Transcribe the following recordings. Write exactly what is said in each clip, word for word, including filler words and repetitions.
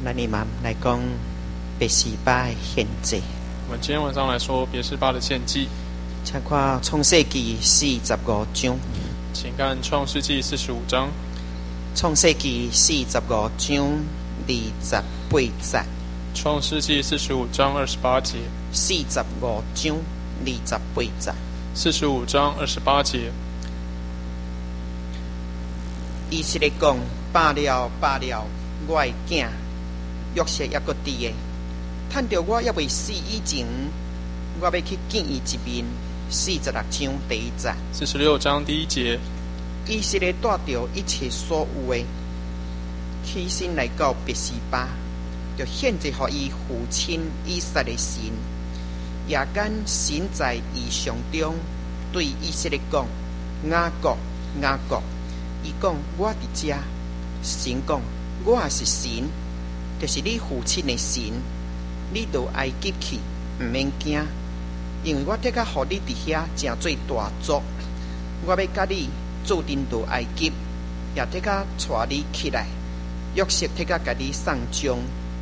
咱你们来讲别是巴的献祭。 我们今天晚上来说别是巴的献祭， 请看创世纪四十五章。 请看创世纪四十五章。 创世纪四十五章二十八节。 创世纪四十五章二十八节。 四十五章二十八节。 四十五章二十八节。 伊是咧讲，罢了罢了，我的囝约瑟还阁伫诶，趁着我还未死以前，我要去见伊一面。四十六章第一节。 四十六章第一节。 伊是咧带着一切所有诶，起身来到别是巴，就献祭予伊父亲以撒的神。夜间神在异象中对以色列讲：雅各，雅各。伊讲：我伫遮。神讲：我也是神，就是你父亲的神。你到埃及去，毋免惊，因为我得甲互你伫遐诚做大族。我要甲你做阵到埃及，也得甲带你起来。约瑟得甲甲你送终。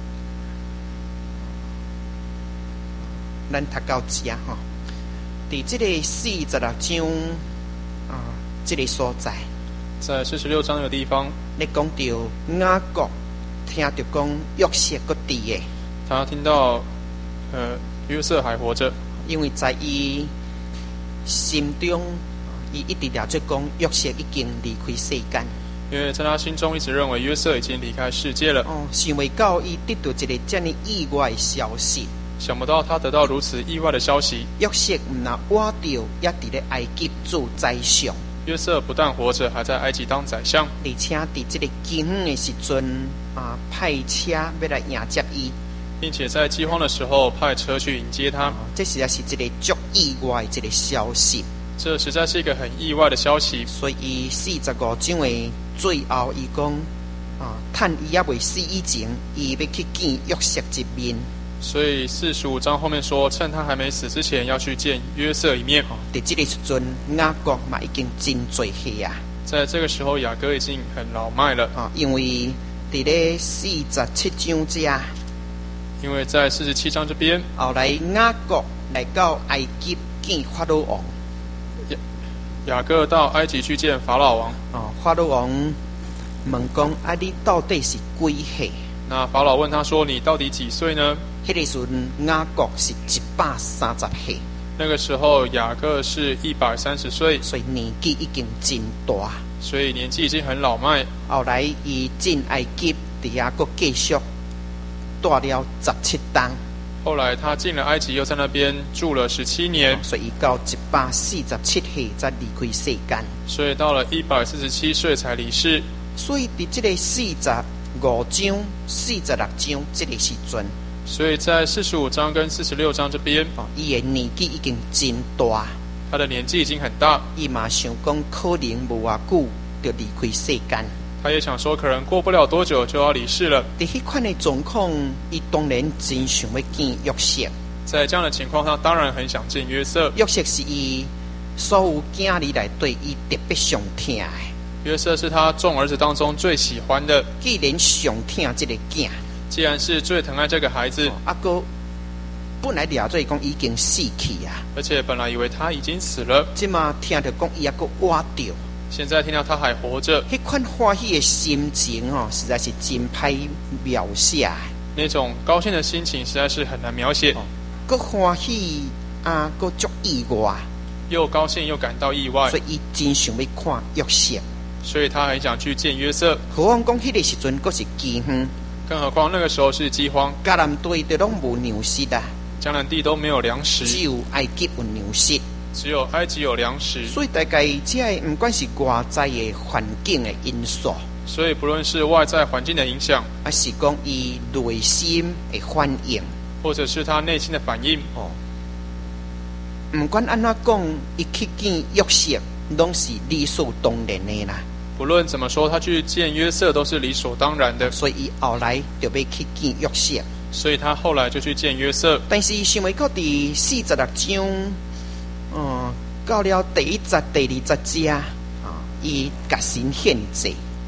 咱读到遮吼，伫即个四十六章啊，即、这个所在。 在四十六章的地方， 你讲到雅各听到讲约瑟搁伫诶， 他听到呃约瑟还活着， 因为在伊心中，伊一直了做讲约瑟已经离开世间， 因为在他心中一直认为约瑟已经离开世界了。 哦，想未到伊得到一个这么意外的消息， 想不到他得到如此意外的消息。 约瑟毋但活着，也伫咧埃及做宰相。 约瑟不但活着，还在埃及当宰相， 而且伫这个饥荒的时阵啊，派车要来迎接伊， 并且在饥荒的时候派车去迎接他。 哦、这实在是一个足意外的一个消息。 这实在是一个很意外的消息。 所以四十五章的最后，伊讲啊，趁伊还未死以前，伊要去见约瑟一面。 所以四十五章后面说，趁他还没死之前，要去见约瑟一面。 在这个时阵，雅各嘛已经真做岁啊。 在这个时候，雅各已经很老迈了啊，因为在咧四十七章这， 因为在四十七章这边， 后来雅各来到埃及见法老王。 雅各到埃及去见法老王。 哦，法老王问讲：啊，你到底是几岁？ 那法老问他说：“你到底几岁呢？” 迄个时阵，雅各是一百三十岁。 那个时候，雅各是一百三十岁， 所以年纪已经真大， 所以年纪已经很老迈。 后来，伊进埃及，伫遐佫继续住了十七冬。 后来，他进了埃及，又在那边住了十七年， 所以到一百四十七岁才离开世间。 所以到了一百四十七岁才离世。 所以，伫这个四十五章、四十六章这个时阵。 所以在四十五章跟四十六章这边， 哦，伊的年纪已经真大， 他的年纪已经很大。 伊嘛想讲，可能无偌久就离开世间。 他也想说，可能过不了多久就要离世了。 在迄款的状况，伊当然真想要见约瑟。 在这样的情况，他当然很想见约瑟。 约瑟是伊所有囝儿内对伊特别上疼的。 约瑟是他众儿子当中最喜欢的。 既然上疼这个囝， 既然是最疼爱这个孩子， 啊哥本来了做讲已经死去啊， 而且本来以为他已经死了， 即嘛听到讲伊还阁活着， 现在听到他还活着， 迄款欢喜的心情哦，实在是真歹描写。 那种高兴的心情实在是很难描写。 阁、哦、欢喜啊，阁足意外， 又高兴又感到意外， 所以伊真想要看约瑟， 所以他很想去见约瑟。 何况讲迄个时阵阁是饥荒。 更何况那个时候是饥荒， 迦南地都拢无粮食啊， 迦南地都没有粮食， 只有埃及有粮食， 只有埃及有粮食。 所以大概这不管是外在的环境的因素， 所以不论是外在环境的影响， 还是讲伊内心的反应， 或者是他内心的反应， 哦，不管安怎讲，伊去见约瑟，拢是理所当然的啦。 不论怎么说，他去见约瑟都是理所当然的， 所以伊后来就要去见约瑟， 所以他后来就去见约瑟。 但是想未到第四十六章，嗯，到了第一节、第二节这啊，伊甲神献祭，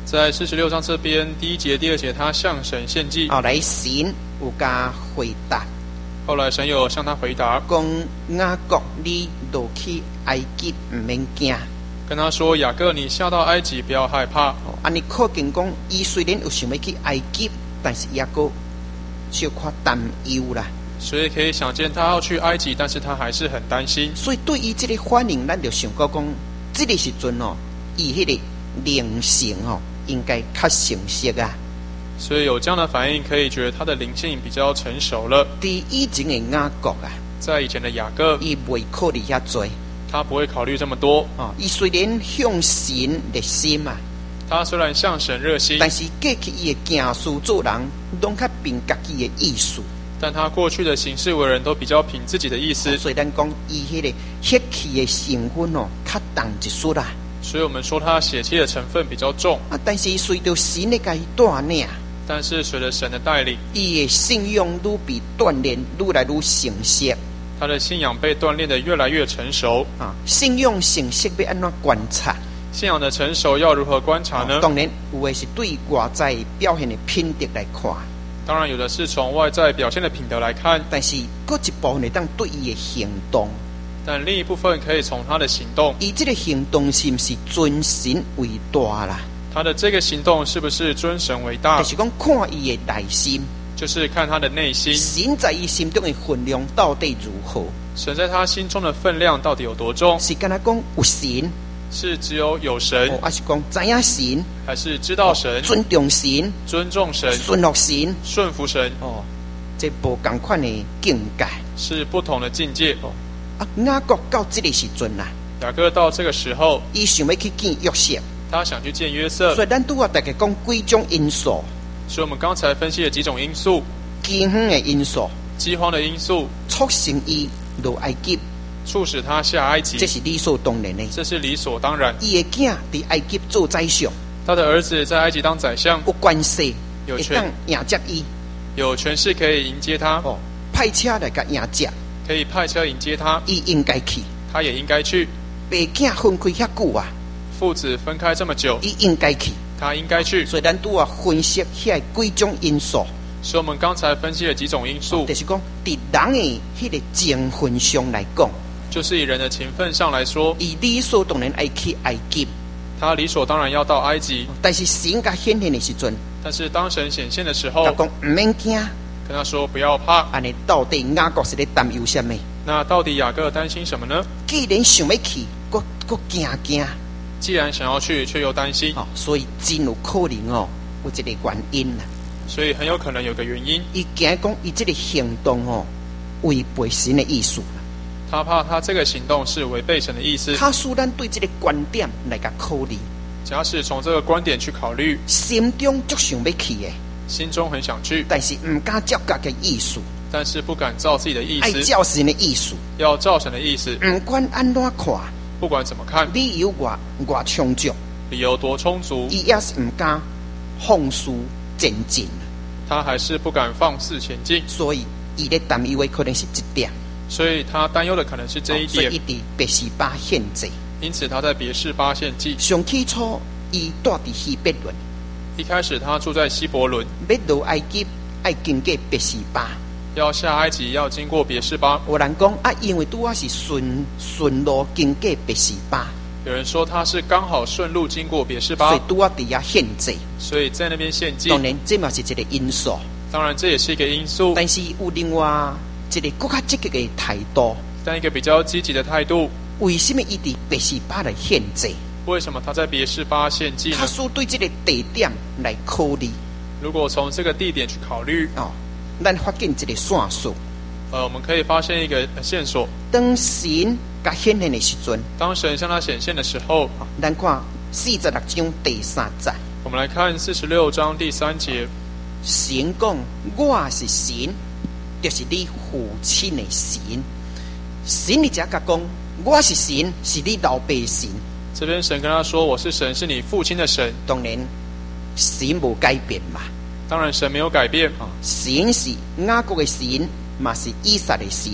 在四十六章这边第一节、第二节，他向神献祭。 后来神有加回答， 后来神有向他回答， 讲雅各你落去埃及唔免惊。 跟他说：“雅各，你下到埃及不要害怕。” 哦，安尼可见讲，伊虽然有想要去埃及，但是雅各小可担忧啦。 所以可以想见，他要去埃及，但是他还是很担心。 所以对于这个反应，咱就想到讲，这个时阵哦，伊迄个灵性哦，应该较成熟啊。 所以有这样的反应，可以觉得他的灵性比较成熟了。 伫以前的雅各啊， 在以前的雅各， 伊未考虑遐多。 他不会考虑这么多哦，伊虽然向神热心啊， 他虽然向神热心， 但是过去伊的行事做人，拢较凭家己的意思。 但他过去的行事为人都比较凭自己的意思。 哦、所以咱讲伊迄个血气的成分哦，较重一丝啦。 所以我们说他血气的成分比较重啊，但是随着神的甲伊带领， 但是随着神的带领， 伊的信仰愈比锻炼愈来愈成熟。 他的信仰被锻炼得越来越成熟啊！信仰成熟要安怎观察？ 信仰的成熟要如何观察呢？ 哦、当然，有的是对外在表现的品德来看。 当然，有的是从外在表现的品德来看。 但是，各一部分会当对伊的行动。 但另一部分可以从他的行动。 伊这个行动是不是尊神为大啦？ 他的这个行动是不是尊神为大？ 就是讲看伊的内心。 就是看他的内心， 神在伊心中的分量到底如何？ 神在他心中的分量到底有多重？ 是跟他讲有神， 是只有有神， 哦、还是讲知影神， 还是知道神、 哦、尊重神、 尊重神、 顺服神、 顺服神？ 哦，这不同款的境界， 是不同的境界。 哦、啊，雅各到这个时阵啦， 雅各到这个时候， 伊想要去见约瑟， 他想去见约瑟。 所以咱拄啊大家讲几种因素。 所以我们刚才分析了几种因素： 饥荒的因素、 饥荒的因素， 促成伊落埃及， 促使他下埃及， 这是理所当然的。 这是理所当然。 伊的囝伫埃及做宰相， 他的儿子在埃及当宰相， 有关系， 有权迎接伊， 有权势可以迎接他。 哦，派车来甲迎接， 可以派车迎接他， 伊应该去， 他也应该去。 爸囝分开遐久啊， 父子分开这么久， 伊应该去。 他应该去， 所以咱拄啊分析遐几种因素。 所以我们刚才分析了几种因素， 就是讲，伫人的迄个情分上来讲， 就是以人的情分上来说， 伊理所当然爱去埃及， 他理所当然要到埃及。 但是神甲显现的时阵， 但是当神显现的时候， 他讲唔免惊， 跟他说不要怕。 安尼到底雅各是咧担忧什么？ 那到底雅各担心什么呢？ 既然想要去，佫佫惊惊。 既然想要去，却又担心， 哦，所以真有可能哦，有一个原因啦。 所以很有可能有个原因， 伊惊讲伊这个行动哦，违背神的意思。 他怕他这个行动是违背神的意思。 他使咱对这个观点来甲考虑。 假使从这个观点去考虑， 心中足想要去的， 心中很想去， 但是唔敢照家嘅意思， 但是不敢照自己的意思， 爱照神的意思， 要照神的意思。 唔管安怎看。 不管怎么看， 理由外外充足， 理由多充足， 伊也是唔敢放肆前进， 他还是不敢放肆前进。 所以伊咧担忧的可能是这点， 所以他担忧的可能是这一点。 所以伊伫别是巴献祭， 因此他在别是巴献祭。 上起初伊住伫希伯伦， 一开始他住在希伯伦， 要落埃及爱经过别是巴。 要下埃及要经过别是巴。 有人讲啊，因为拄啊是顺顺路经过别是巴。 有人说他是刚好顺路经过别是巴， 所以拄啊伫遐献祭， 所以在那边献祭。 当然，这嘛是一个因素。 当然，这也是一个因素。 但是有另外一个更加积极的态度。 但一个比较积极的态度， 为什么伊伫别是巴来献祭？ 为什么他在别是巴献祭呢？ 他说对这个地点来考虑。 如果从这个地点去考虑， 哦。咱发现一个线索， 呃，我们可以发现一个线索。 当神甲显现的时阵， 当神向他显现的时候， 咱看四十六章第三节。 我们来看四十六章第三节。 神讲：“我是神，就是你父亲的神。”神你只甲讲：“我是神，是你老爸神。” 这边神跟他说：“我是神，是你父亲的神。” 当然，神无改变嘛。 当然，神没有改变。 神是雅各的神，嘛是以撒的神。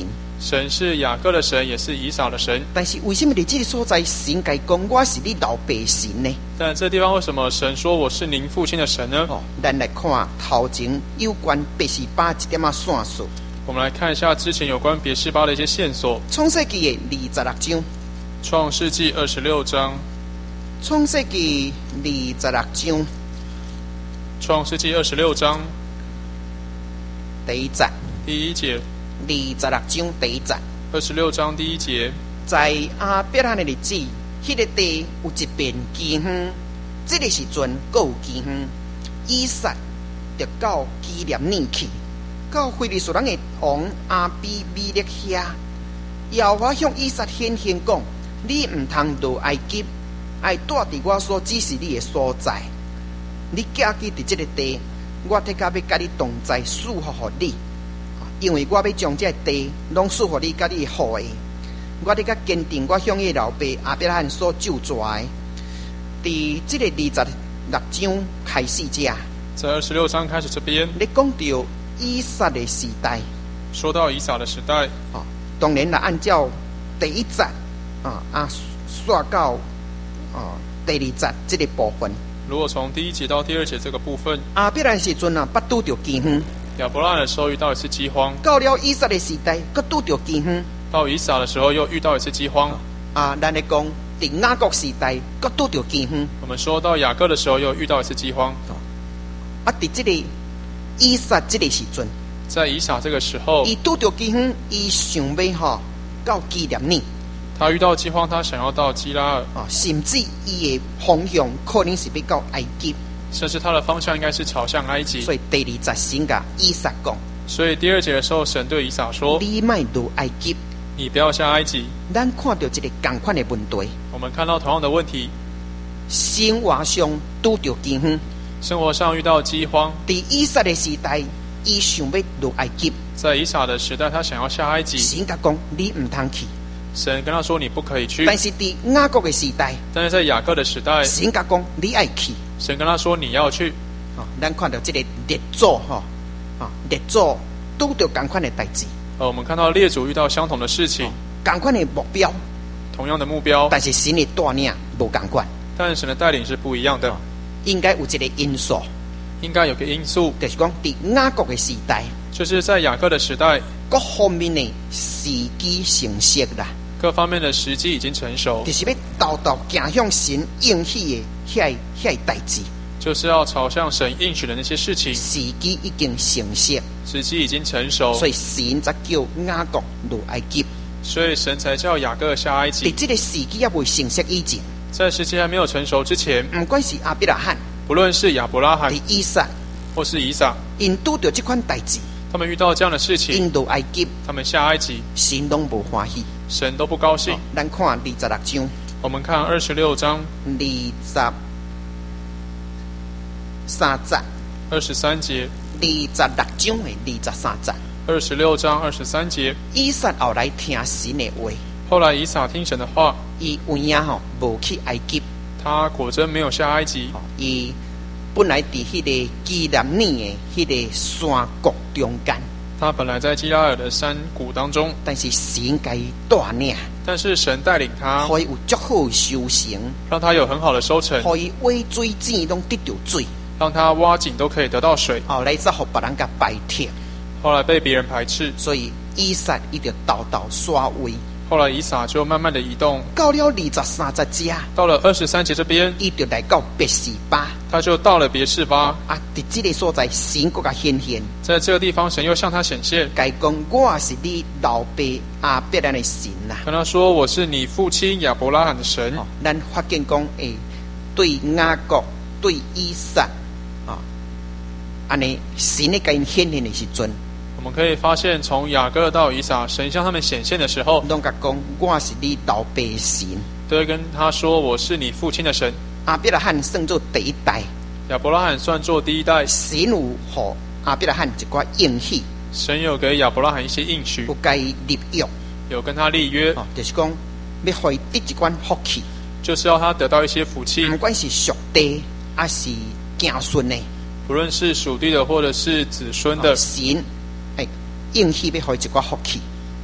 神是雅各的神，也是以扫的神。 但是为什么在这个所在，神该讲我是你老爸神呢？ 但这地方为什么神说我是您父亲的神呢？ 哦，咱来看头前有关别是巴一点仔线索。 我们来看一下之前有关别是巴的一些线索。 创世纪的二十六章， 创世纪二十六章， 创世纪二十六章， 创世纪二十六章第一节， 第一节， 二十六章第一节， 二十六章第一节， 在亚伯拉罕的日子，迄、那个地有一片饥荒，这个时阵还有饥荒，以撒就到基念念去，到非利士人的王亚比米勒遐。耶和华向以撒显现讲：你唔通到埃及，爱住伫我所指示你的所在。你寄居伫这个地，我特甲要甲你同在，赐福予你。因为我要将这地拢赐予你，甲你后裔。我特甲坚定我向伊老爸亚伯拉罕所救出来。伫这个二十六章开始者， 在二十六章开始这边， 你讲到以撒的时代， 说到以撒的时代， 啊，当然啦，按照第一节啊啊，刷到啊第二节这个部分。 如果从第一节到第二节这个部分， 亚伯拉罕时阵啊，捌拄着饥荒； 亚伯拉罕的时候遇到一次饥荒， 到了以撒的时代，佫拄着饥荒； 到以撒的时候又遇到一次饥荒。 啊，咱来讲，伫雅各时代，佫拄着饥荒。 我们说到雅各的时候又遇到一次饥荒。 啊，伫这个以撒这个时阵， 在以撒这个时候， 伊拄着饥荒，伊想要吼到基念念。 他遇到饥荒，他想要到基拉尔啊，甚至伊的方向可能是要到埃及， 甚至他的方向应该是朝向埃及。 所以第二节神甲以撒讲， 所以第二节的时候，神对以撒说：“ 你莫落埃及。” 你不要下埃及。 咱看到一个同款的问题， 我们看到同样的问题， 生活上拄着饥荒， 生活上遇到饥荒。 伫以撒的时代，伊想要落埃及， 在以撒的时代，他想要下埃及。 神甲讲，你唔通去。 神跟他说：“你不可以去。” 但是伫雅各的时代， 但是在雅各的时代， 神甲讲，你爱去。 神跟他说：“你要去。” 啊，咱看到这个列祖哈，啊，列祖拄着同款的代志。 呃，我们看到列祖遇到相同的事情， 同款的目标， 同样的目标， 但是神的带领无同款。 但神的带领是不一样的。 应该有一个因素， 应该有个因素， 就是讲伫雅各的时代， 就是在雅各的时代， 各方面的时机成熟啦。 各方面的时机已经成熟， 就是要道道行向神应许的遐遐代志， 就是要朝向神应许的那些事情， 时机已经成熟， 时机已经成熟， 所以神才叫雅各落埃及， 所以神才叫雅各下埃及。 在这个时机也未成熟以前， 在时机还没有成熟之前， 不管是亚伯拉罕， 不论是亚伯拉罕、 以撒或是以撒， 因拄着这款代志， 他们遇到这样的事情， 因落埃及， 他们下埃及， 神拢无欢喜， 神都不高兴。 咱看二十六章， 我们看二十六章二十三节， 二十三节， 二十六章的二十三节， 二十六章二十三节。 以撒后来听神的话， 后来以撒听神的话， 伊有影吼无去埃及， 他果真没有下埃及。 伊本来伫迄个基念念的迄个山谷中间， 他本来在基拉尔的山谷当中， 但是神该带领， 但是神带领他， 可以有足好的收成， 让他有很好的收成， 可以挖水井拢得到水， 让他挖井都可以得到水。 后来则互别人甲排斥， 后来被别人排斥， 所以以撒伊就倒倒刷位。 后来以撒就慢慢的移动， 到了二十三节家， 到了二十三节这边， 伊就来到别是巴， 他就到了别是巴。 啊，伫这个所在，神国甲显现， 在这个地方，神又向他显现， 该讲我是你老爸亚伯拉罕的神呐、 跟他说：“我是你父亲亚伯拉罕的神。 哦”咱发现讲，诶，对雅各、对以撒，啊、哦，安尼神咧甲因显现的时阵。 我们可以发现，从雅各到以撒，神向他们显现的时候， 拢甲讲我是你老爸神， 都会跟他说：“我是你父亲的神。” 亚伯拉罕算做第一代， 亚伯拉罕算作第一代， 神有互亚伯拉罕一寡应许， 神有给亚伯拉罕一些应许， 有该立约， 有跟他立约， 哦，就是讲要互伊得一款福气， 就是要他得到一些福气， 不管是属地还是子孙的， 不论是属地的或者是子孙的， 哦、神哎应许要互伊一寡福气。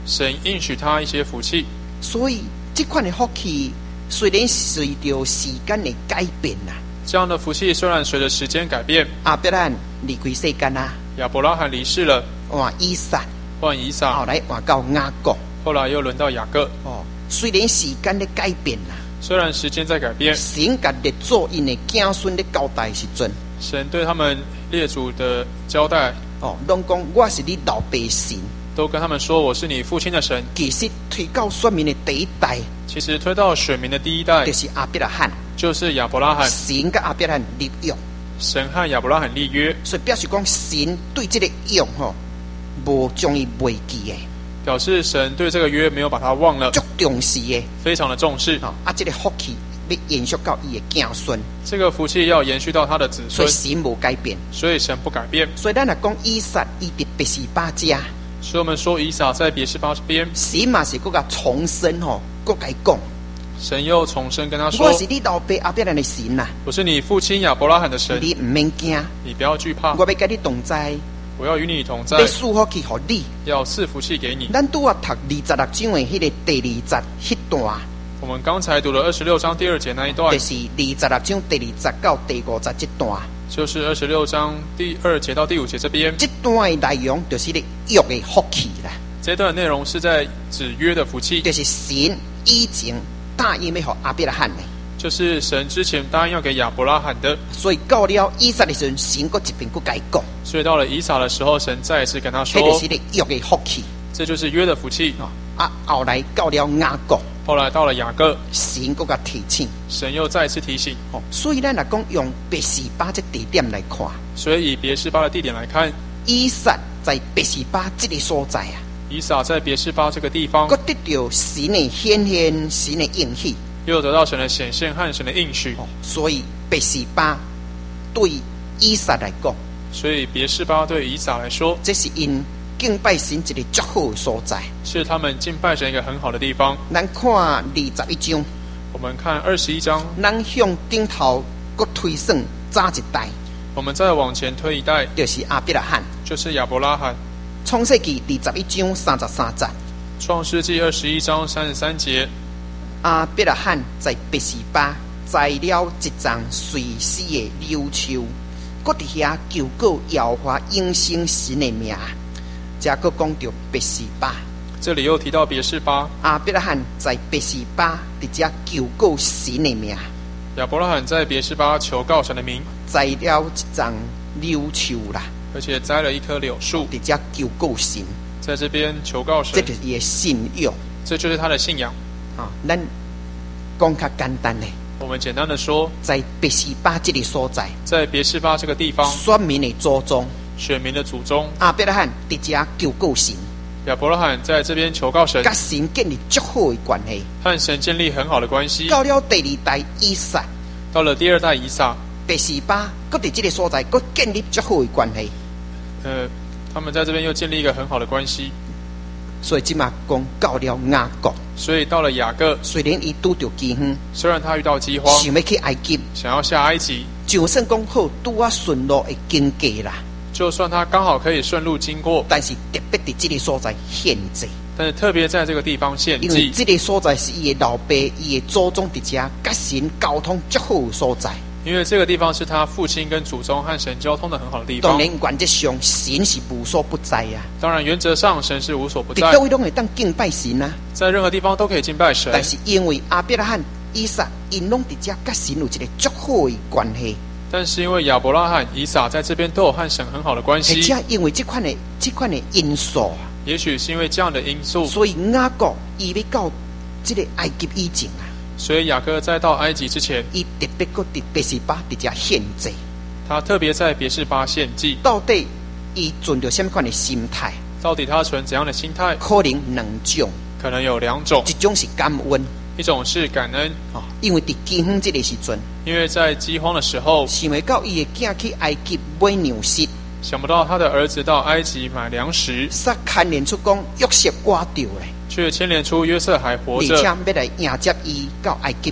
神应许他一些福气， 所以这款的福气虽然随着时间的改变啦， 这样的福气虽然随着时间改变， 亚伯兰离开世间啦， 亚伯拉罕离世了， 换以撒， 换以撒， 后来换到雅各。 后来又轮到雅各。 哦，虽然时间的改变啦， 虽然时间在改变， 神甲列祖因的子孙的交代时阵， 神对他们列祖的交代， 哦，拢讲我是你老爸神， 都跟他们说我是你父亲的神。 其实推到选民的第一代， 其实推到选民的第一代就是亚伯拉罕， 就是亚伯拉罕， 神甲亚伯拉罕立约， 神和亚伯拉罕立约， 所以表示讲神对这个约吼，无将伊忘记的， 表示神对这个约没有把它忘了， 足重视的， 非常的重视。 哦，啊，这个福气要延续到伊的子孙， 这个福气要延续到他的子所以孙， 神无改变。 所以神不改变。 所以咱若讲以撒伊伫别是巴家， 所以我们说以撒在别是巴这边， 神嘛是搁甲重申吼，搁甲伊讲， 神又重申跟他说我是你老爸亚伯兰的神呐， 我是你父亲亚伯拉罕的神， 你唔免惊， 你不要惧怕， 我要甲你同在， 我要与你同在要，赐福气互你。 要赐福气给你。 咱拄啊读二十六章的迄个第二节迄段， 我们刚才读了二十六章第二节那一段就，是二十六章第二节到第五节这段， 就是二十六章第二节到第五节这边， 这段的内容就是咧约的福气啦， 这段内容是在指约的福气， 就是神以前答应要互亚伯拉罕的， 就是神之前答应要给亚伯拉罕的， 所以到了以撒的时阵，神搁一遍搁甲伊讲， 所以到了以撒的时候，神再一次跟他说迄，就是咧约的福气。 这就是约的福气。 啊，后来到了雅各， 后来到了雅各， 神搁甲提醒。 神又再一次提醒， 哦，所以咱来讲用别是巴这地点来看， 所以以别是巴的地点来看， 以撒在别是巴这个所在啊， 以撒在别是巴这个地方搁得到神的显现，神的应许。 又得到神的显现和神的应许， 哦，所以别是巴对以撒来讲， 所以别是巴对以撒来说， 这是因敬拜神一个最好的所在。 是他们敬拜神一个很好的地方。 咱看二十一章， 我们看二十一章， 咱向顶头搁推算早一代， 我们再往前推一代， 就是亚伯拉罕。 就是亚伯拉罕。 创世纪二十一章三十三节， 创世纪二十一章三十三节， 亚伯拉罕在别是巴栽了一丛随死的柳树，搁伫遐求告耶和华永生神的名。才搁讲到别是巴， 这里又提到别是巴， 亚伯拉罕在别是巴伫遮求告神的名， 亚伯拉罕在别是巴求告神的名， 栽了一丛柳树啦， 而且栽了一棵柳树， 伫遮求告神， 在这边求告神， 这就是伊的信仰这就是他的信仰。 啊。咱讲较简单嘞， 我们简单的说， 在别是巴这个所在， 在别是巴这个地方， 选民的祖宗选民的祖宗亚伯拉罕伫遮求告神， 亚伯拉罕在这边求告神， 甲神建立足好的关系。 和神建立很好的关系。 到了第二代以撒， 到了第二代以撒， 别是巴，搁伫这个所在，搁建立足好的关系。 呃，他们在这边又建立一个很好的关系。 所以即马讲到了雅各， 所以到了雅各， 虽然伊拄着饥荒， 虽然他遇到饥荒， 想要去埃及， 想要下埃及， 就算讲好拄啊顺路会经过啦， 就算他刚好可以顺路经过， 但是特别伫这个所在限制， 但是特别在这个地方献因为祭， 这个所在是伊的老爸、伊的祖宗伫遮甲神交通足好的所在。 因为这个地方是他父亲跟祖宗和神交通的很好的地方。 当然，原则上神是无所不在啊， 当然，原则上神是无所不在伫，各位拢会当敬拜神啊。 在任何地方都可以敬拜神。 但是因为亚伯拉罕、以撒，因拢伫遮甲神有一个足好的关系。 但是因为亚伯拉罕、以撒在这边都有和神很好的关而系， 且因为这款的、这款的因素啊， 也许是因为这样的因素， 所以雅各伊要到这个埃及以前啊， 所以雅各在到埃及之前， 伊特别搁伫别是巴伫遮献祭。 他特别在别是巴献祭。 到底伊存着什么款的心态？ 到底他存怎样的心态？ 可能两种， 可能有两种， 一种是感恩一种是感恩， 哦，因为伫饥荒这个时阵， 因为在饥荒的时候， 想袂到伊的囝去埃及买粮食， 想不到他的儿子到埃及买粮食， 煞牵连出讲约瑟挂掉咧， 却牵连出约瑟还活着， 而且要来迎接伊到埃及去。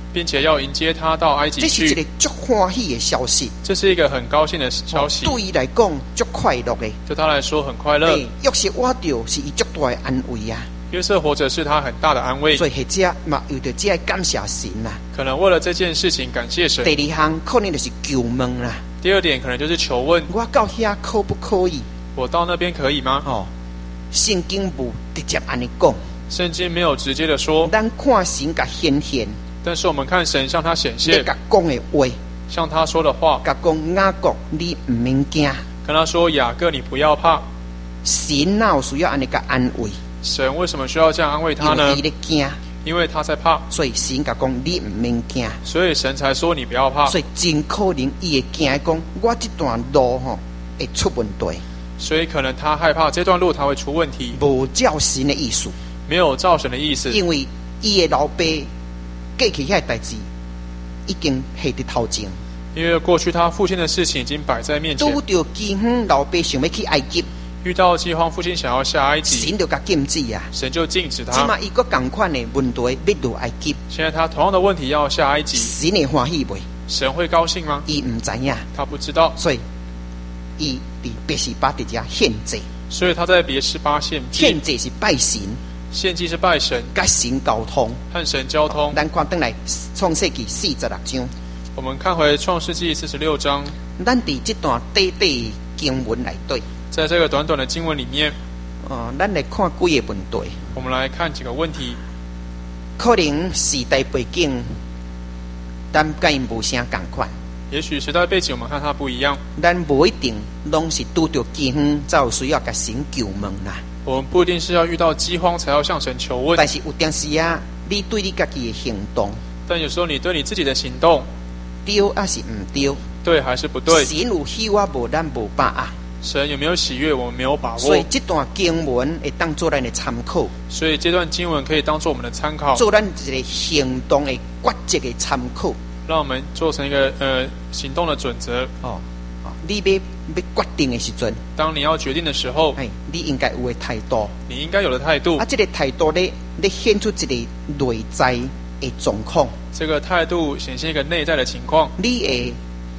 并且要迎接他到埃及这是一个去。 足欢喜的消息， 这是一个很高兴的消息， 对伊来讲足快乐的。 对他来说很快乐。 诶，约瑟活着是伊足大的安慰啊， 约瑟活着是他很大的安慰， 所以或者嘛有着这感谢神啦。 可能为了这件事情感谢神。 第二项可能就是求问啦， 第二点可能就是求问， 我到遐可不可以？ 我到那边可以吗？ 哦，圣经无直接安尼讲， 圣经没有直接的说， 咱看神甲显现， 但是我们看神向他显你现， 甲讲的话， 向他说的话， 甲讲雅各你唔免惊， 跟他说雅各你不要怕。 神哪有需要安尼甲安慰？ 神为什么需要这样安慰他因为呢伊？咧惊， 因为他在怕， 所以神甲讲你唔免惊。 所以神才说你不要怕。 所以真可能伊会惊讲，我这段路吼会出问题， 所以可能他害怕这段路他会出问题， 无照神的意思， 没有照神的意思， 因为伊的老爸过去遐代志已经下伫头前， 因为过去他父亲的事情已经摆在面前拄。着饥荒，老爸想要去埃及， 遇到饥荒，父亲想要下埃及， 神就甲禁止啊。 神就禁止即他。 马伊个共款的问题要落埃及， 现在他同样的问题要下埃及， 神会欢喜袂？ 神会高兴吗？ 伊毋知影， 他不知道， 所以伊伫别是巴伫遮献祭， 所以他在别是巴献祭献，祭是拜神， 献祭是拜神， 甲神沟通。 和神交通。 咱看转来创世纪四十六章， 我们看回创世纪四十六章， 咱伫这段短短经文内底， 在这个短短的经文里面， 哦，咱来看几个问题。 我们来看几个问题。 可能时代背景，咱甲因无啥共款， 也许时代背景我们看它不一样， 咱无一定拢是拄着饥荒才有需要甲神求问啦。 我们不一定是要遇到饥荒才要向神求问， 但是有当时啊，你对你家己的行动， 但有时候你对你自己的行动对还是毋对？ 对还是不对， 神有喜悦无？咱无把握。 神有没有喜悦我们没有把握， 所以这段经文会当做咱的参考， 所以这段经文可以当做我们的参考， 做咱一个行动的决策的参考。 让我们做成一个呃行动的准则。 哦，哦，你要要决定的时阵， 当你要决定的时候， 哎，你应该有的态度。 你应该有的态度啊，，这个态度咧，咧显出一个内在的状况。 这个态度显现一个内在的情况。 你会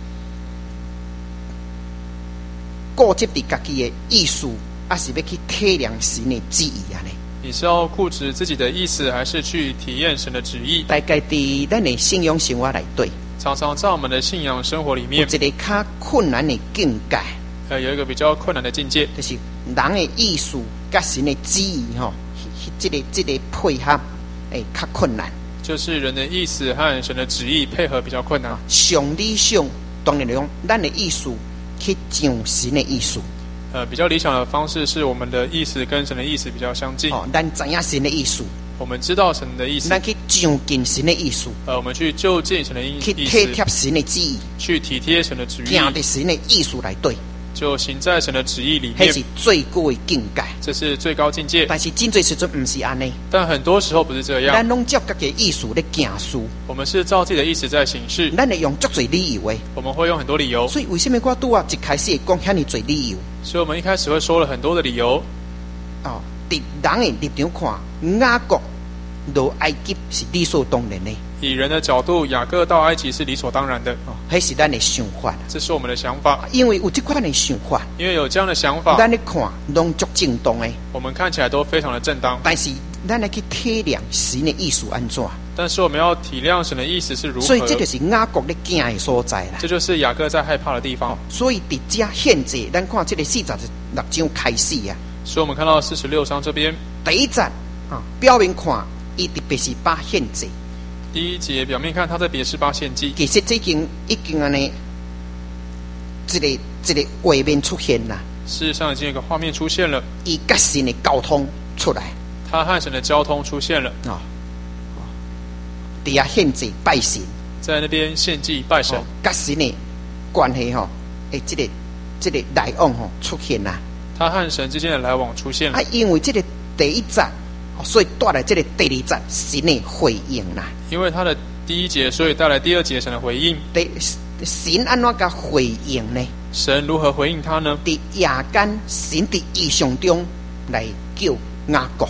固执伫家己的意思，还是要去体谅神的旨意啊？呢？ 你是要固执自己的意思，还是去体验神的旨意？ 大概伫咱的信仰生活内底， 常常在我们的信仰生活里有面， 一个较困难的境界， 呃，有一个比较困难的境界， 就是人的意思甲神的旨意吼，这个这个配合诶较困难。 就是人的意思和神的旨意配合比较困难。 上理想当然用咱的意思去讲神的意思。 呃，比较理想的方式是我们的意思跟神的意思比较相近。 哦，咱知影神的意思， 我们知道神的意思， 咱去讲近神的意思， 呃，我们去就近神的意去意思， 体贴神的旨意， 去体贴神的旨意， 行伫神的意思来对， 就行在神的旨意里面迄是，最高的境界。 这是最高境界。 但是真侪时阵毋是安尼， 但很多时候不是这样， 咱拢照家己的意思咧行事， 我们是照自己的意思在行事， 咱会用足侪理由的。 我们会用很多理由， 所以为什么我拄啊一开始会讲遐尼侪理由？ 所以我们一开始会说了很多的理由。 哦，伫人的立场看，雅各落埃及是理所当然的， 以人的角度，雅各到埃及是理所当然的， 哦，迄是咱的想法。 这是我们的想法。 因为有这款的想法， 因为有这样的想法， 咱咧看拢足正当的， 我们看起来都非常的正当。 但是咱来去体谅神的意思安怎？ 但是我们要体谅神的意思是如何， 所以这就是雅各咧惊的所在啦。 这就是雅各在害怕的地方。 所以伫遮现在，咱看这个四十六章开始啊， 所以我们看到四十六章这边第一节啊，表面看伊伫别是巴献祭， 第一节表面看他在别是巴献祭， 其实这已经已经安尼，一个一个画面出现啦， 事实上已经有个画面出现了， 伊甲神的交通出来他和神的交通出现了， 啊，伫遐献祭拜神。 在那边献祭拜神， 甲神的关系吼，诶，这个这个来往吼出现啦。 他和神之间的来往出现了啊，因为这个第一节，所以带来这个第二节神的回应啦。 因为他的第一节，所以带来第二节神的回应。 第神安怎甲回应呢？ 神如何回应他呢？ 伫夜间，神伫异象中来叫雅各。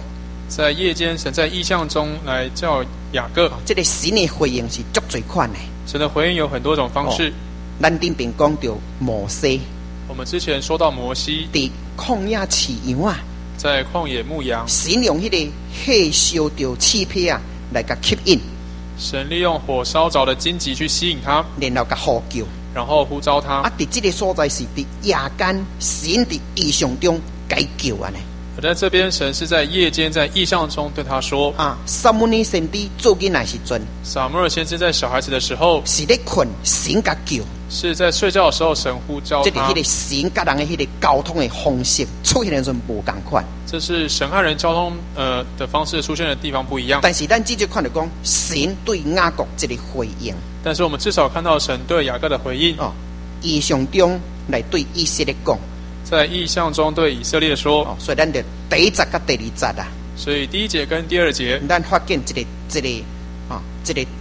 在夜间，神在异象中来叫雅各。 这个神的回应是足多款的。 神的回应有很多种方式。 咱顶边讲到摩西， 我们之前说到摩西伫旷野饲羊啊， 在旷野牧羊， 神用迄个火烧着刺皮啊来甲吸引， 神利用火烧着的荆棘去吸引他， 然后甲呼叫， 然后呼召他。 啊，伫这个所在是伫夜间，神伫异象中解叫啊呢。 而在这边，神是在夜间在异象中对他说：“ 啊，撒母耳先知做囡仔时阵， 撒母耳先知在小孩子的时候是咧困，神甲叫， 是在睡觉的时候，神呼召他。 这是迄个神甲人的迄个交通的方式出现的时候无共款。 这是神和人交通呃的方式出现的地方不一样。 但是咱直接看到讲，神对雅各这个回应。 但是我们至少看到神对雅各的回应。 哦，异象中来对以色列讲。” 在异象中对以色列说， 哦、所以咱就第一节跟第二节啊。 所以第一节跟第二节， 咱发现这个、这个啊、这个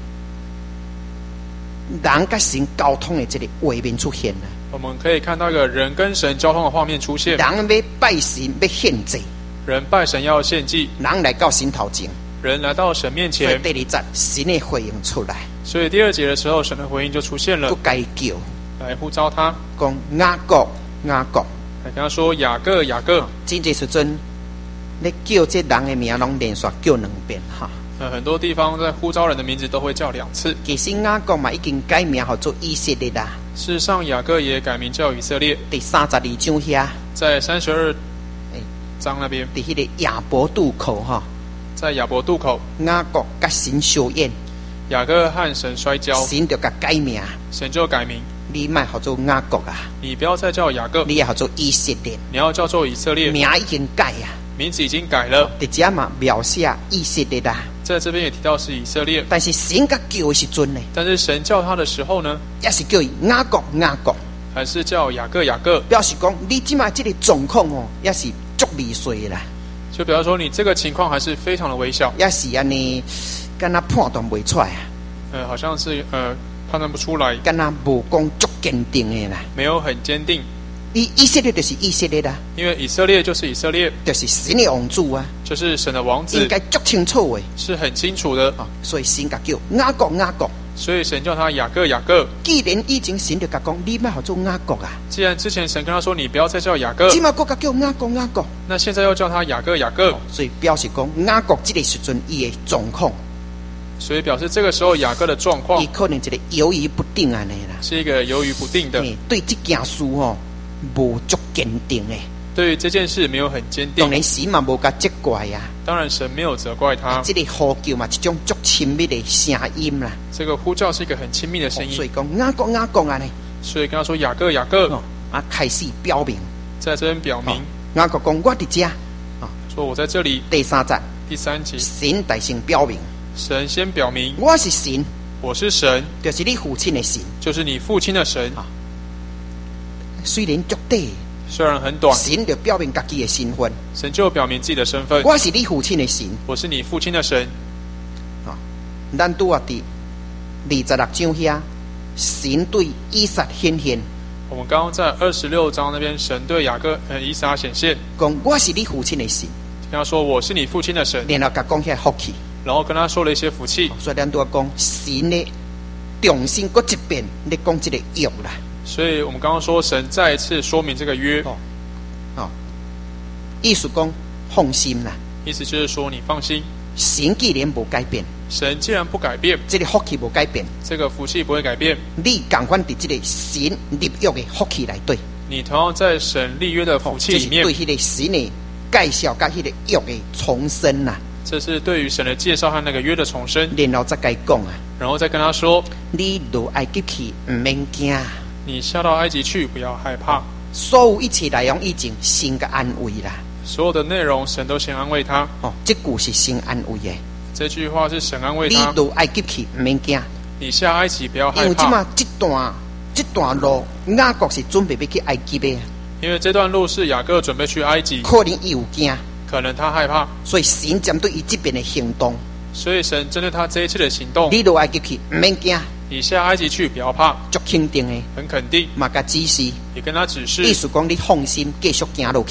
人跟神交通的这个画面出现了。 我们可以看到一个人跟神交通的画面出现。 人要拜神，要献祭。 人拜神要献祭。 人来到神头前。 人来到神面前。 所以第二节神的回应出来。 所以第二节的时候，神的回应就出现了。 不该叫， 来呼召他， 讲雅各，雅各。 来跟他说雅各雅各， 真侪时阵，你叫这人的名，拢连续叫两遍哈。 呃，很多地方在呼召人的名字都会叫两次。 其实雅各嘛已经改名叫做以色列啦。 事实上，雅各也改名叫以色列。 第三十二章遐， 在三十二章那边， 伫迄个亚伯渡口哈， 在亚伯渡口， 雅各甲神相宴， 雅各和神摔跤， 神就甲改名， 神就改名。 你莫叫做雅各啊， 你不要再叫雅各， 你要叫做以色列， 你要叫做以色列， 名已经改啊， 名字已经改了。 伫遮嘛描写以色列啦， 在这边也提到是以色列， 但是神甲叫的时阵呢， 但是神叫他的时候呢， 也是叫伊雅各雅各， 还是叫雅各雅各， 表示讲你即马这个状况哦，也是足微碎啦， 就表示说你这个情况还是非常的微小， 也是安尼，敢若判断袂出来啊， 呃，好像是呃判断不出来， 敢若无讲足坚定的啦， 没有很坚定。 以以色列就是以色列啦， 因为以色列就是以色列， 就是神的王子啊， 就是神的王子， 应该足清楚的， 是很清楚的啊。所以神甲叫雅各雅各， 所以神叫他雅各雅各。 既然以前神就甲讲，你莫叫做雅各啊。 既然之前神跟他说你不要再叫雅各， 今嘛国家叫雅各雅各， 那现在又叫他雅各雅各， 所以表示讲雅各这个时阵伊的状况。 所以表示这个时候雅各的状况， 伊可能一个犹豫不定安尼啦， 是一个犹豫不定的， 对这件事哦，无足坚定诶。 对于这件事没有很坚定。 当然神嘛无甲责怪呀， 当然神没有责怪他。 这个呼叫嘛，一种足亲密的声音啦。 这个呼叫是一个很亲密的声音， 所以讲雅各雅各安尼， 所以跟他说雅各雅各， 哦、啊开始表明， 在这边表明， 雅各讲我伫遮，啊， 说我在这里。 第三节， 第三节， 神大声表明。 神先表明我是神， 我是神， 就是你父亲的神， 就是你父亲的神。 啊、虽然足短， 虽然很短， 神就表明自己的身份， 神就表明自己的身份。 我是你父亲的神， 我是你父亲的神。 啊，咱拄啊伫二十六章遐，神对以撒显现。 我们刚刚在二十六章那边，神对雅各呃以撒显现， 讲我是你父亲的神， 跟他说我是你父亲的神， 然后甲讲遐福气。 然后跟他说了一些福气， 所以咱都要讲神的重新过一遍，你讲这个约啦。 所以我们刚刚说神再一次说明这个约， 哦，哦意思讲放心啦， 意思就是说你放心， 神既然无改变， 神既然不改变， 这个福气无改变， 这个福气不会改变， 你赶快伫这个神立约的福气来对， 你同样在神立约的福气里面， 哦、这是对迄个神的介绍，甲迄个约的重申啦。 这是对于神的介绍和那个约的重申， 然后再该讲啊， 然后再跟他说， 你落埃及去唔免惊， 你下到埃及去不要害怕， 所有一切内容已经神嘅安慰啦， 所有的内容神都先安慰他。 哦，这句是神安慰嘅， 这句话是神安慰他。 你落埃及去唔免惊， 你下埃及不要害怕， 因为即嘛这段这段路雅各是准备要去埃及的， 因为这段路是雅各准备去埃及， 可能伊有惊。 可能他害怕， 所以神针对伊这边的行动， 所以神针对他这一次的行动， 你落埃及去唔免惊， 你下埃及去不要怕， 足肯定的， 很肯定， 嘛甲指示， 也跟他指示， 意思讲你放心继续行落去，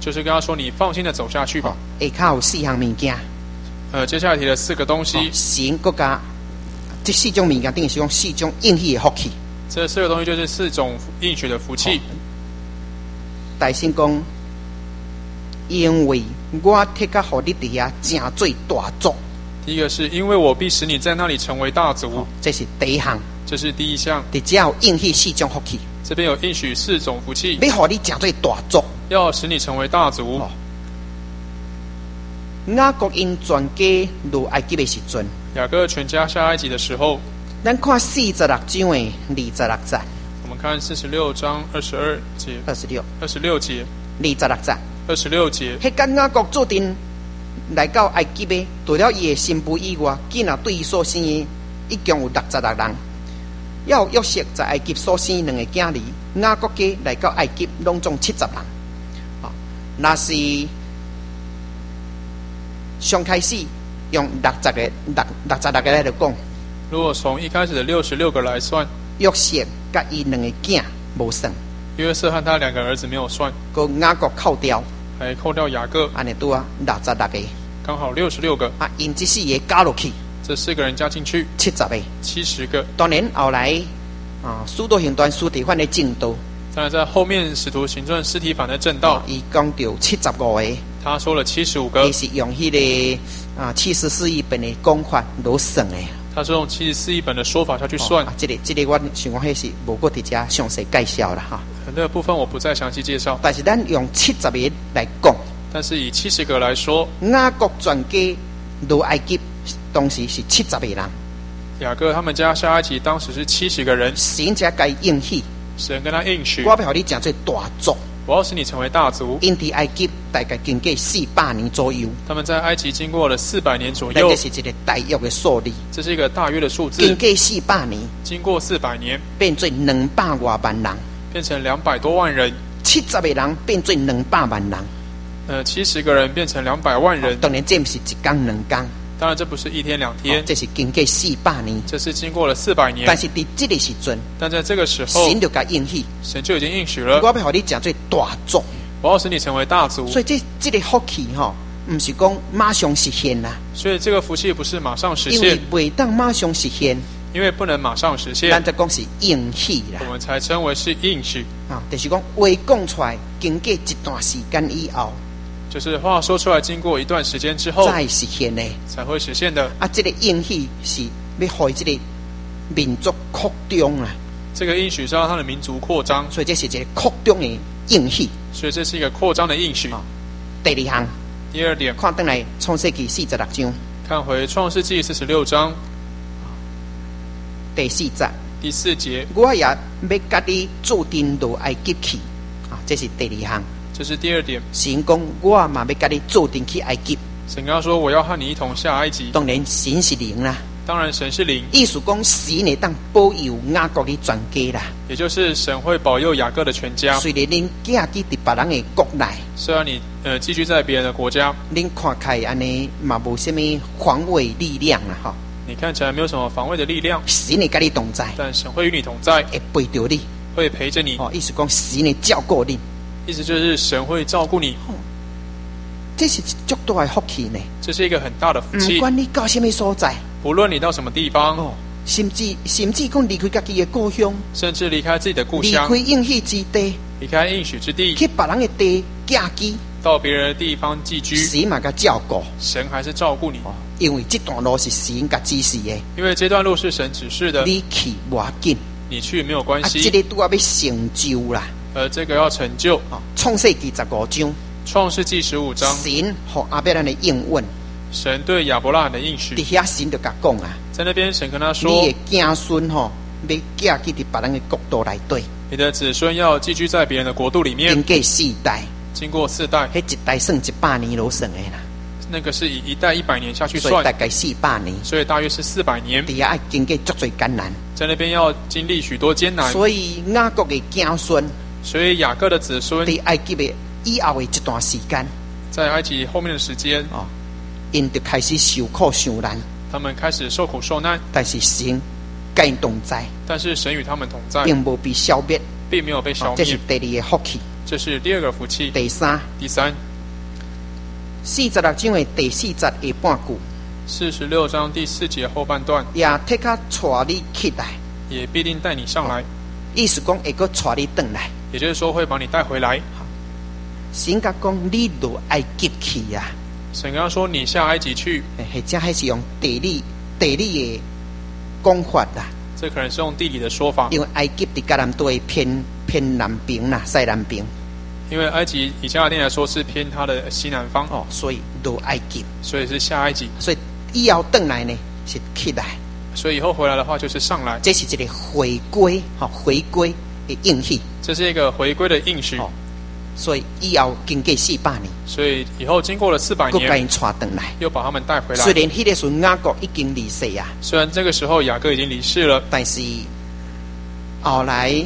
就是跟他说：“你放心的走下去吧。” 下卡有四项物件。 呃，接下来提了四个东西。 神国家这四种物件，等于是讲四种应许的福气。 这四个东西就是四种应许的福气。 大神讲，因为我贴甲互你伫遐成做大族。 第一个是因为我必使你在那里成为大族， 这是第一项。 这是第一项。 伫只有应许四种福气。 这边有应许四种福气， 要互你成做大族， 要使你成为大族。 雅各因全家入埃及的时阵， 雅各全家下埃及的时候， 咱看四十六章的二十六节。 我们看四十六章二十二节， 二十六， 二十六节， 二十六节， 二十六节。 迄间雅各注定来到埃及的，除了伊的新妇以外，竟然对伊所生的一共有六十六人。要约瑟在埃及所生两个囝儿，雅各家来到埃及，拢总七十人。啊，那是上开始用六十个六六十六个来就讲。 如果从一开始的六十六个来算， 约瑟甲伊两个囝无算， 约瑟和他两个儿子没有算， 个雅各扣掉， 还扣掉雅各， 安尼拄啊六十六个， 刚好六十六个。 啊，因这四个加落去。这四个人加进去， 七十个， 七十个。 当然后来啊，使徒行传司提反的正道， 当然在后面使徒行传司提反的正道， 伊讲到七十五个， 他说了七十五个， 伊是用迄、那个啊七十四亿本的讲法来算的。 他是用七十四亿本的说法下去算。 哦啊、这个这个我想讲，迄是无过伫遮详细介绍了哈。 那个部分我不再详细介绍， 但是咱用七十个来讲， 但是以七十个来说， 雅各全家入埃及。当时是七十个人， 雅各他们家下埃及当时是七十个人。 神才该应许， 神跟他应许， 我要让你成做大族， 我要使你成为大族。 因伫埃及大概经过四百年左右， 他们在埃及经过了四百年左右。 这是一个大约的数字， 这是一个大约的数字。 经过四百年， 经过四百年， 变做两百外万人， 变成两百多万人。 七十个人变做两百万人， 呃，七十个人变成两百万人。 哦、当然这不是一天两天。 当然，这不是一天两天， 哦、这是经过四百年， 这是经过了四百年。 但是在这个时阵， 但在这个时候， 神就甲应许， 神就已经应许了， 我要让你成做大族， 我要使你成为大族。 所以这这个福气哈，不是讲马上实现啦。 所以这个福气不是马上实现，因为未当马上实现， 因为不能马上实现， 咱才讲是应许啦。 我们才称为是应许啊，就是讲话讲出来，经过一段时间以后。 就是话说出来，经过一段时间之后， 再实现呢， 才会实现的。 啊，这个应许是要害这个民族扩张啊。 这个应许是让他的民族扩张， 所以这是一个扩张的应许。 所以这是一个扩张的应许。 哦、第二项， 第二点， 看回来创世纪四十六章， 看回创世纪四十六章第四节， 第四节， 我也要甲你注定到埃及去啊，这是第二项。 这是第二点。 神讲，我嘛要甲你注定去埃及。 神跟他说，我要和你一同下埃及。 当然，神是灵啦。 当然，神是灵。 意思讲，神会当保佑雅各的全家啦。 也就是神会保佑雅各的全家。 虽然恁寄居伫别人的国内， 虽然你呃寄居在别人的国家， 恁看起来安尼嘛无什么防卫力量啦，哈。 你看起来没有什么防卫的力量， 神会甲你同在， 但神会与你同在， 会陪着你， 会陪着你。 哦，意思讲，神会照顾你。 意思就是神会照顾你， 哦、这是足大的福气呢。 这是一个很大的福气。 不管你到什么所在， 不论你到什么地方， 哦、甚至甚至讲离开家己的故乡， 甚至离开自己的故乡， 离开应许之地， 离开应许之地， 去别人的地寄居， 到别人的地方寄居， 神嘛甲照顾， 神还是照顾你。 哦、因为这段路是神甲指示的， 因为这段路是神指示的。 你去无要紧， 你去没有关系。 啊，这个都要要成就啦。 呃，这个要成就。 哦，创世纪十五章， 创世纪十五章， 神和亚伯兰的应允， 神对亚伯拉罕的应许， 伫遐神就甲讲啊， 在那边神跟他说， 你的子孙吼，要寄居伫别人的国度内底， 你的子孙要寄居在别人的国度里面， 经过四代， 经过四代， 迄一代算一百年罗算的啦。 那个是以一代一百年下去算， 所以大概四百年， 所以大约是四百年。 底下要经过足最艰难， 在那边要经历许多艰难。 所以雅各的子孙， 所以雅各的子孙， 在埃及的以后的一段时间， 在埃及后面的时间， 哦，因就开始受苦受难， 他们开始受苦受难。 但是神跟同在， 但是神与他们同在， 并无被消灭， 并没有被消这是灭。 第二个福气。 这是第二个福气。 第三， 第三， 四十六章的第四节下半句， 四十六章第四节后半段， 也替他带你起来， 也必定带你上来， 意思讲会搁带你转来。 也就是说会把你带回来。 神甲讲你落埃及去啊， 神跟他说：“你下埃及去。 或者还是用地理地理的讲法啦。” 这可能是用地理的说法， 因为埃及伫迦南都会偏偏南边啦，西南边。 因为埃及以加勒底来说是偏它的西南方， 哦，所以落埃及， 所以是下埃及。 所以以后转来呢是起来， 所以以后回来的话就是上来。 这是一个回归，哈、哦，回归的应许。 这是一个回归的应许。 哦，所以以后经过四百年， 所以以后经过了四百又把年， 因带转来， 又把他们带回来。 虽然迄个时候雅各已经离世啊， 虽然这个时候雅各已经离世了， 但是后来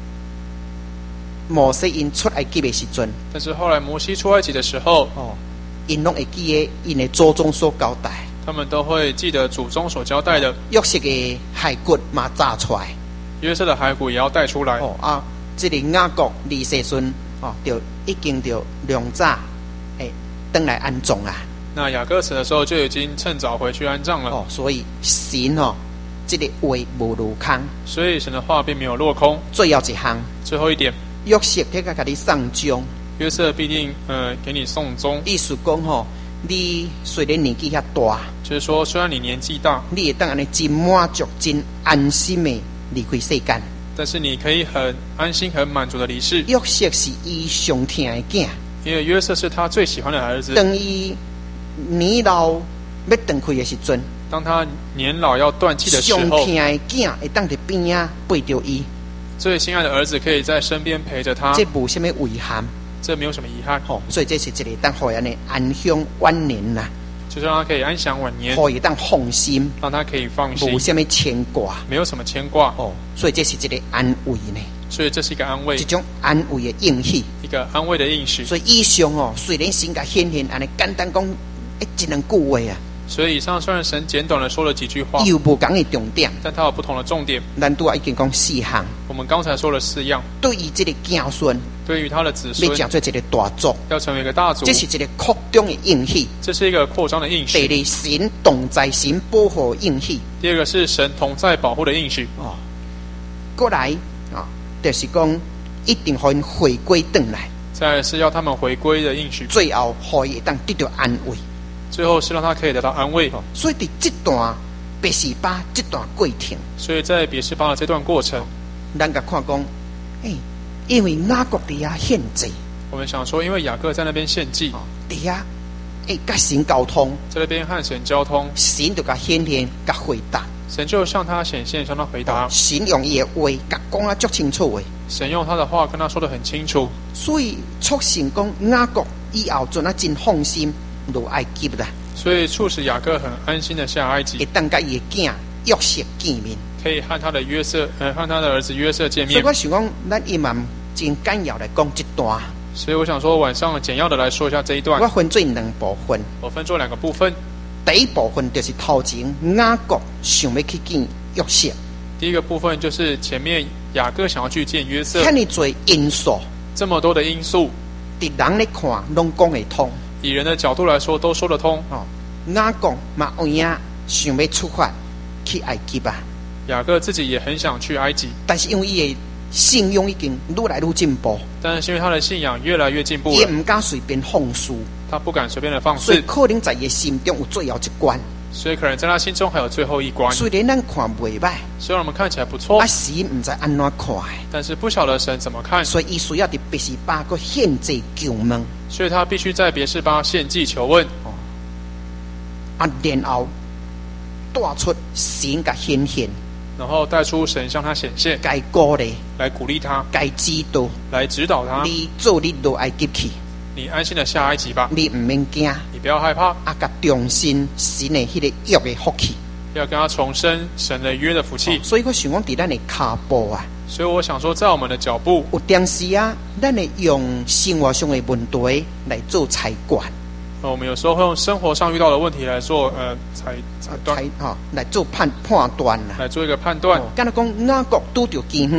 摩西因出埃及的时阵， 但是后来摩西出埃及的时候， 哦，因拢会记得因的祖宗所交代， 他们都会记得祖宗所交代的。 约瑟的骸骨嘛炸出来， 约瑟的骸骨也要带出来。 哦啊，这个雅各离世时，哦，就已经就两早诶，登来安葬啊。 那雅各死的时候就已经趁早回去安葬了。 哦，所以神哦，这个话无落空。 所以神的话并没有落空。 最后一项， 最后一点， 约瑟迄个甲你送终， 约瑟必定呃给你送终。 意思讲吼，你虽然年纪遐大， 就是说虽然你年纪大， 你会当安尼真满足、真安心的离开世间。 但是你可以很安心、很满足的离世。 约瑟是伊上疼的囝， 因为约瑟是他最喜欢的儿子。 当伊年老要断开的时阵， 当他年老要断气的时候， 上疼的囝会当伫边仔陪着伊， 最心爱的儿子可以在身边陪着他， 这无什么遗憾， 这没有什么遗憾。 吼、哦，所以这是一个当互人的安享晚年啦， 就是让他可以安享晚年， 可以当放心， 让他可以放心， 无什么牵挂， 没有什么牵挂。 哦，所以这是一个安慰呢， 所以这是一个安慰， 一种安慰的应许， 一个安慰的应许。 所以以上哦，虽然神甲显现安尼简单讲一两句话啊， 所以以上虽然神简短的说了几句话， 又无讲的重点， 但它有不同的重点。 咱拄啊已经讲四项， 我们刚才说了四样， 对于这个子孙， 对于他的子要孙成做一个大族， 要成为一个大族， 这是一个扩张的应许。 这是一个扩张的应许。 第二，神同在、神保护应许。 第二个是神同在保护的应许。 哦，过来啊、哦，就是讲一定互因回归转来， 再来是要他们回归的应许， 最后互伊会当得到安慰。 最后是让他可以得到安慰。 哦、所以伫这段别是巴这段过程， 所以在别是巴的这段过程， 咱甲看讲，诶、欸，因为雅各伫遐献祭， 我们想说，因为雅各在那边献祭， 伫遐诶甲神沟通， 在那边和神交通， 神就甲显现甲回答， 神就向他显现，向他回答。 哦、神用伊的话甲讲啊足清楚的， 神用他的话跟他说得很清楚， 所以促成讲雅各以后阵啊真放心落埃及啦。 所以促使雅各很安心的下埃及， 会当甲伊的囝约瑟见面， 可以和他的约瑟，呃，和他的儿子约瑟见面。 所以我想讲，咱伊嘛真简要来讲这段。 所以我想说，晚上简要的来说一下这一段。 我分做两部分， 我分做两个部分。 第一部分就是头前雅各想要去见约瑟。 第一个部分就是前面雅各想要去见约瑟， 遐尼多因素， 这么多的因素， 伫人咧看拢讲会通。 以人的角度来说，都说得通。 哦，雅各嘛有影想要出发去埃及吧。 雅各自己也很想去埃及， 但是因为伊的信用已经愈来愈进步， 但是因为他的信仰越来越进步了， 伊唔敢随便放肆， 他不敢随便的放肆， 所以可能在伊心中有最后一关。 所以可能在他心中还有最后一关。 虽然咱看袂歹， 虽然我们看起来不错， 啊神唔知安怎看， 但是不晓得神怎么看， 所以伊需要伫别是巴个献祭求问， 所以他必须在别是巴献祭求问， 哦、啊，然后带出神甲显现， 然后带出神向他显现， 该鼓励， 来鼓励他， 该指导， 来指导他。 你做你落埃及去， 你安心的下埃及吧， 你唔免惊， 你不要害怕， 啊，甲重新神的迄个约的福气， 要跟他重申神的约的福气。 哦、所以我想讲，伫咱的骹步啊， 所以我想说，在我们的脚步， 有当时啊，咱会用生活上的问题来做裁管。 呃，我们有时候会用生活上遇到的问题来做呃裁裁断， 哈、哦，来做判判断啦， 来做一个判断。 敢若讲雅各拄着饥荒，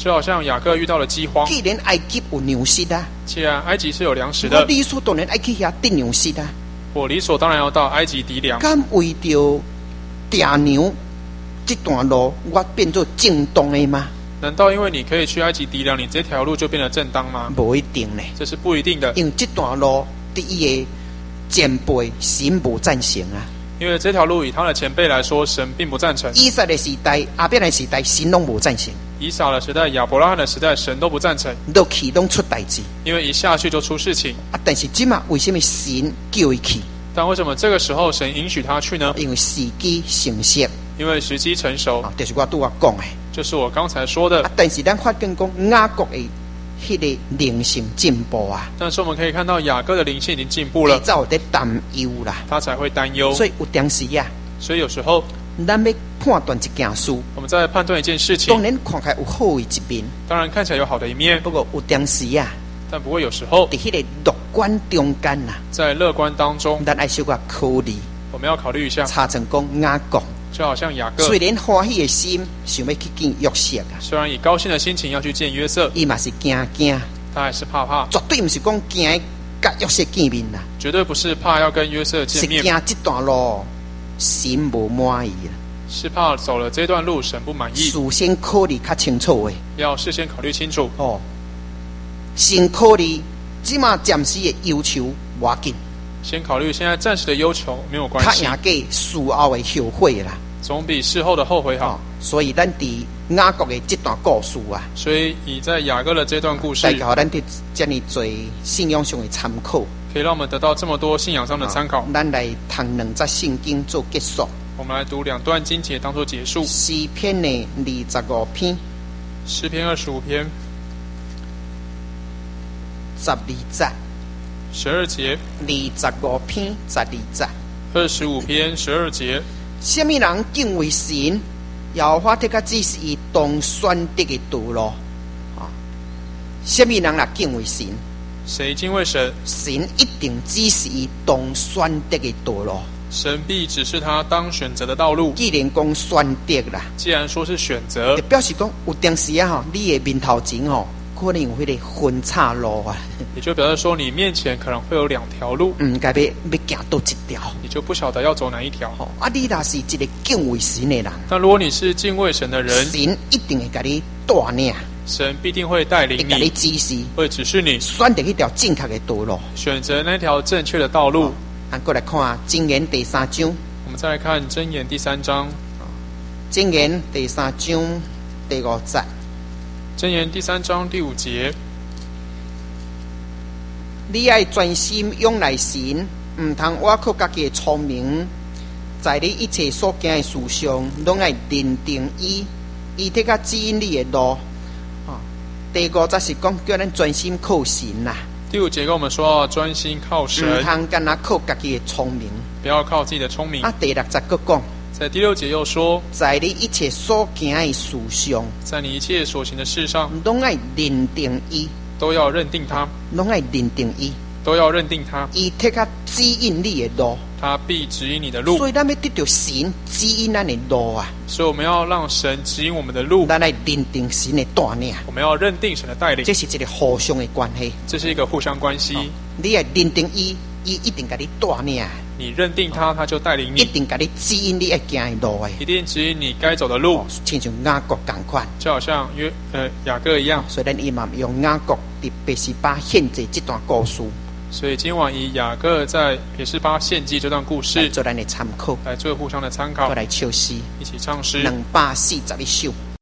就好像雅各遇到了饥荒， 既然埃及有粮食啊， 既然埃及是有粮食我的， 理所当然爱去遐得粮食啊。 我理所当然要到埃及抵粮。 敢为着定牛这段路，我变做正当的吗？ 难道因为你可以去埃及抵粮，你这条路就变得正当吗？ 不一定呢， 这是不一定的， 因为这段路对伊的前辈神无赞成啊。 因为这条路以他的前辈来说，神并不赞成。 以撒的时代、亚伯兰的时代，神拢无赞成。 以撒的时代、亚伯拉罕的时代，神都不赞成， 都去拢出代志。 因为一下去就出事情。 啊，但是即嘛为什么神叫伊去？ 但为什么这个时候神允许他去呢？ 因为时机成熟。 因为时机成熟。 啊，就是我拄我讲的。 就是我刚才说的。 啊，但是咱发现讲雅各的迄个灵性进步啊。 但是我们可以看到雅各的灵性已经进步了。 早有在担忧啦。 他才会担忧。 所以有当时呀、啊。 所以有时候。 咱要判断一件事， 我们在判断一件事情， 当然看起来有好的一面， 当然看起来有好的一面， 不过有当时呀、啊， 但不过有时候， 在迄个乐观中间呐、啊， 在乐观当中， 咱爱小可考虑， 我们要考虑一下， 查成讲雅各， 就好像雅各， 虽然欢喜的心想要去见约瑟啊， 虽然以高兴的心情要去见约瑟， 伊嘛是惊惊， 他还是怕怕， 绝对不是讲惊甲约瑟见面啦， 绝对不是怕要跟约瑟见面， 是惊这段路神无满意啦。 是怕走了这段路神不满意， 事先考虑较清楚的， 要事先考虑清楚哦。先考虑即马暂时的要求无要紧， 先考虑现在暂时的要求没有关系， 较赢过事后的后悔啦， 总比事后的后悔好。 哦、所以咱伫雅各的这段故事啊， 所以以在雅各的这段故事， 带给咱的这么多信仰上的参考， 可以让我们得到这么多信仰上的参考。 哦、咱来读两节圣经做结束。 我们来读两段经节当做结束。 诗篇的二十五篇， 诗篇二十五篇， 十二节， 十二节， 二十五篇十二节， 二十五篇十二节。 什么人敬畏神？耶和华这个只是伊当选择的道路啊！什么人来敬畏神？ 谁敬畏神？ 神一定只是伊当选择的道路。 神必只是他当选择的道路。 既然讲选择啦， 既然说是选择， 就表示讲有当时啊，吼，你的面头前吼，可能有迄个分岔路啊。 也就表示说，你面前可能会有两条路， 嗯，该要要行到一条， 你就不晓得要走哪一条。 哦，啊，你若是一个敬畏神的人， 但如果你是敬畏神的人， 神一定会给你带领， 神必定会带领会给你你， 指示， 会指示你选择一条正确的道路， 选择那条正确的道路。 啊，过来看《箴言》第三章。 我们再来看箴言第三章， 箴言第三章第五节。 箴言第三章第五节， 你爱专心仰赖神，唔通挖靠家己的聪明，在你一切所行的事上，拢爱认定伊，伊这个指引你的路。啊，第五节是讲叫咱专心靠神啦。 第五节跟我们说要专心靠神， 唔通干那靠家己的聪明， 不要靠自己的聪明。 啊，第六节佫讲， 在第六节又说， 在你一切所行的事上， 在你一切所行的事上， 拢爱认定伊， 都要认定他， 拢爱认定伊， 都要认定他， 伊这个指引你的路， 他必指引你的路。 所以咱要得到神指引咱的路啊， 所以我们要让神指引我们的路， 咱来认定神的带领， 我们要认定神的带领， 这是一个互相的关系。 这是一个互相关系。 哦、你要认定伊，伊一定给你带领， 你认定他，他就带领你， 一定给你指引你要行的路的， 一定指引你该走的路。 哦，亲像雅各同款， 就好像约呃雅各一样。 哦、所以咱伊嘛用雅各伫别是巴献祭这段故事。 所以今晚以雅各在别是巴献祭这段故事做咱的参考， 来做互相的参考， 来唱诗， 一起唱诗， 两百四十一首。